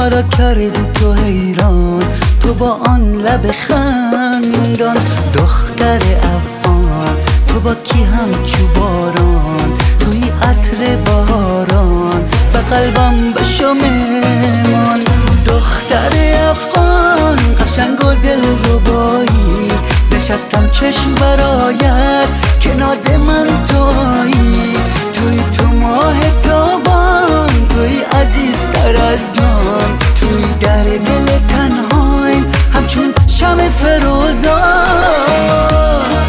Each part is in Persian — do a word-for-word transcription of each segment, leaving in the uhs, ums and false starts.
را کردی تو حیران، تو با آن لب خندان. دختر افغان تو با کی همچو باران، توی عطر بهاران به قلبم بشو مهمان. دختر افغان قشنگ و دلربایی، نشستم چشم برایت که ناز من تویی. توی تو ماه تابان، توی عزیزتر از جان، توی در دل تنهایم همچون شمع فروزان.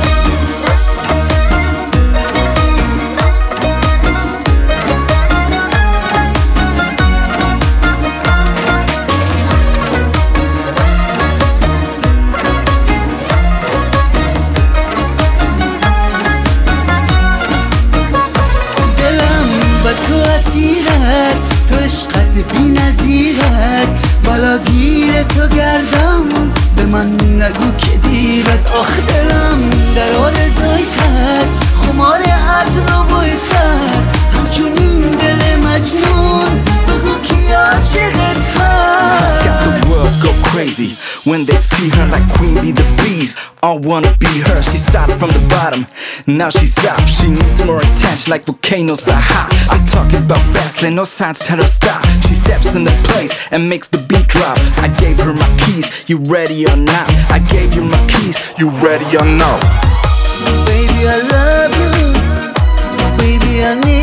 تو اسیر است، تو عشقت بی نظیر است. بالا گیر تو گردم، به من نگو که دیر است. آخ دلم در آرزویت است، خمار عطر و بویت است. همچون این دل مجنون بگو کی عاشقت هست. Got the world go crazy when they see her like Queen Bee the Bees. All wanna be her. She started from the bottom, now she's up. She needs more attention like volcanoes are hot. I'm talking about fastly, no signs tell her stop. She steps in the place and makes the beat drop. I gave her my keys, you ready or not? I gave you my keys, you ready or not? Baby I love you, baby I need